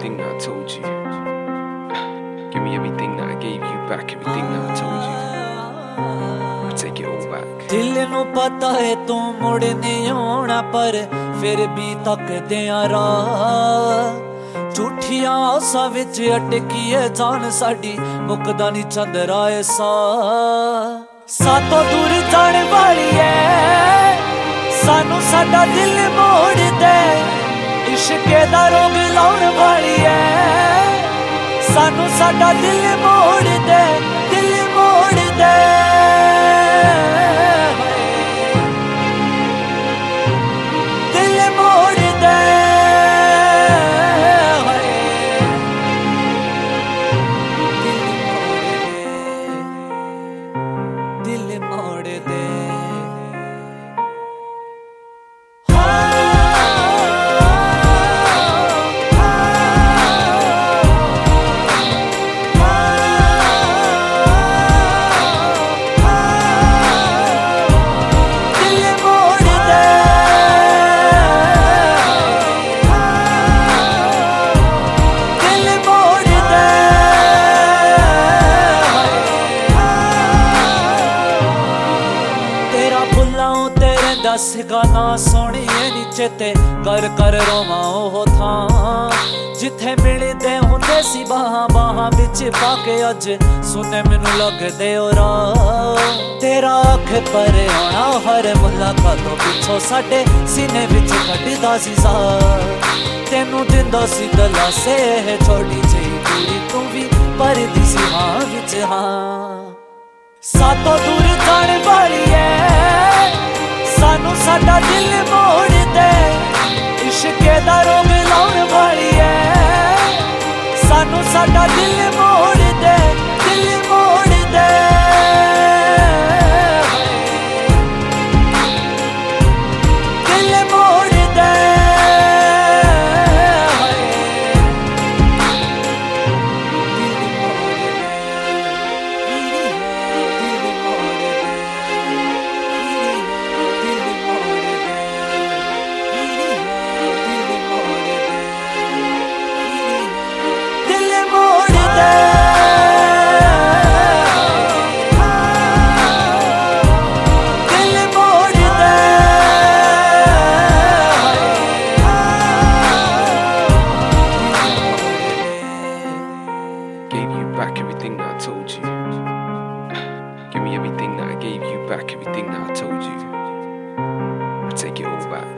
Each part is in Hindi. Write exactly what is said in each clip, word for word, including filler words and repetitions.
everything that I told you. Give me everything that I gave you back, everything that I told you. I'll take it all back. दिल नू पता है तू मुड़ नहीं आना, पर फिर भी तकदे आ राह। झूठियां आसां विच अटकी है जान साडी, मुकदा नहीं चंद्रा ऐसा। सातों दूर जाने वाली है, सानू साडा दिल मोड़ दे। इश्के दा रोग लाउण वाली है, सानू साडा दिल मोड़ दे, दिल मोड़ दे। दिल मोड़ दे, दिल मोड़ दे। दस गाना सोहणिए नीचे ते कर कर रोवां ओह थां, जिथे मिलदे हुंदे सी बाहां बाहां विच पाके अज सुने मैनू लगदे ओ राह। तेरा अख पर आना हर मुलाकातों पिछों साडे सीने विच कड्डदा सी साह। तेनू दिंदा सी दलासे छोड़ी जेही दूरी, तू भी परदी सी हां विच हां। सातों दूर जाने वाली है, सानू साडा दिल मोड़ दे। इश्के दा रोग लाउण वाली है, सानू साडा दिल मोड़ दे, दिल मोड़ दे। दिल मोड़ दे, back everything that I told you. Give me everything that I gave you back, everything that I told you. I'll take it all back.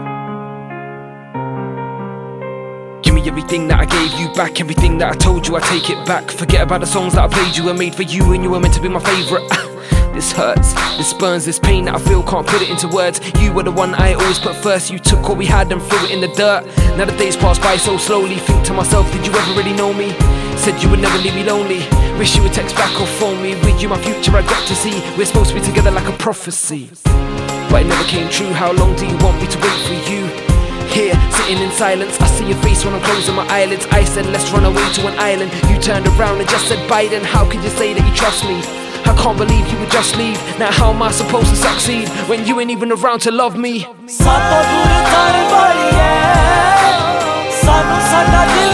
Give me everything that I gave you back, everything that I told you, I take it back. Forget about the songs that I played you were made for you, and you were meant to be my favourite. This hurts, this burns, this pain that I feel, can't put it into words. You were the one I always put first. You took what we had and threw it in the dirt. Now the days pass by so slowly. Think to myself, did you ever really know me? Said you would never leave me lonely. Wish you would text back or phone me. With you my future I got to see. We're supposed to be together like a prophecy, but it never came true. How long do you want me to wait for you? Here, sitting in silence, I see your face when I'm closing my eyelids. I said let's run away to an island. You turned around and just said Biden. How could you say that you trust me? I can't believe you would just leave. Now how am I supposed to succeed when you ain't even around to love me? सातों दूर जाने वाली है, सानू साडा दिल